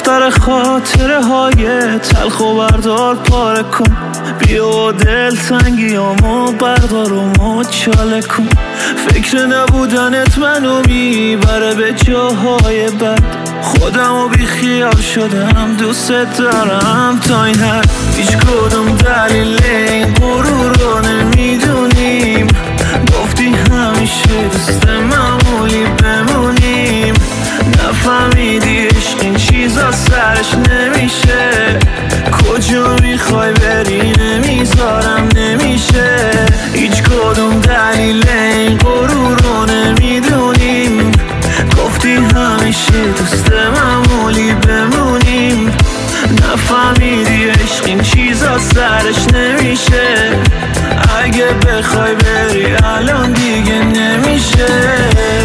دفتر خاطره های تلخ و بردار پاره کن، بیا دل تنگیامو بردار و مچاله کن. فکر نبودنت منو میبره به جاهای بد، خودم و بی خیال شدم دوست دارم تا این حد. هیچ کدوم دلیل این غرور رو نمیدونیم، گفتی همیشه دوست معمولی بمونیم. نفهمیدی عشق این چیزا سرش نمیشه، کجا میخوای بری نمیذارم نمیشه. هیچ کدوم دلیل این غرور رو نمیدونیم، گفتی همیشه دوست معمولی بمونیم. نفهمیدی عشق این چیزا سرش نمیشه، اگه بخوای بری الان دیگه نمیشه.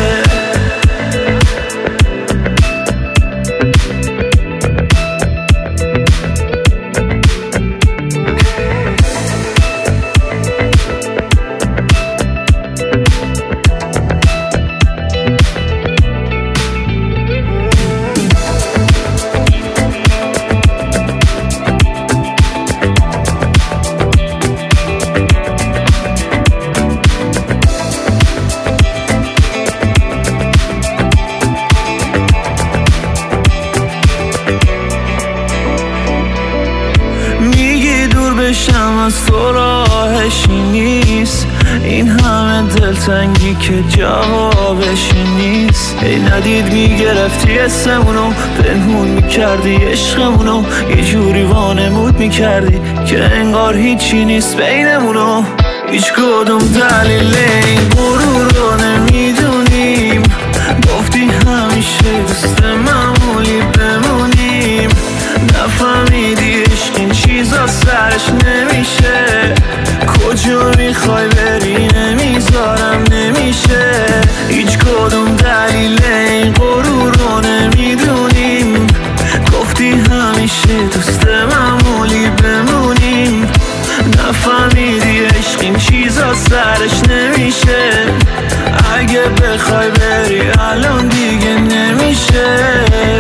بشم از تو راهشی نیست، این همه دلتنگی که جوابشی نیست. ای ندید میگرفتی اسمونو، پنهون میکردی عشقمونو، یه جوری وانمود میکردی که انگار هیچی نیست بینمونو. هیچ کدوم دلیل این غرور رو نمیدونیم، گفتی همیشه دوست معمولی بمونیم. نفهمیدی عشق این چیزا سرش نمیشه، کجا میخوای بری نمیذارم نمیشه. هیچ کدوم دلیل این غرور رو نمیدونیم، گفتی همیشه دوست معمولی بمونیم. نفهمیدی عشق این چیزا سرش نمیشه، اگه بخوای بری الان دیگه نمیشه.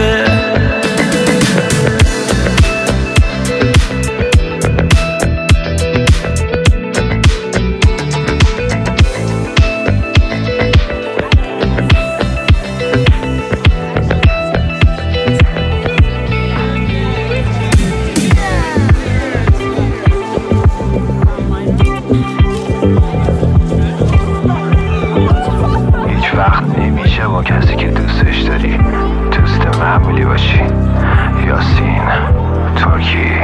با کسی که دوستش داری دوست معمولی باشی. یاسین ترکی.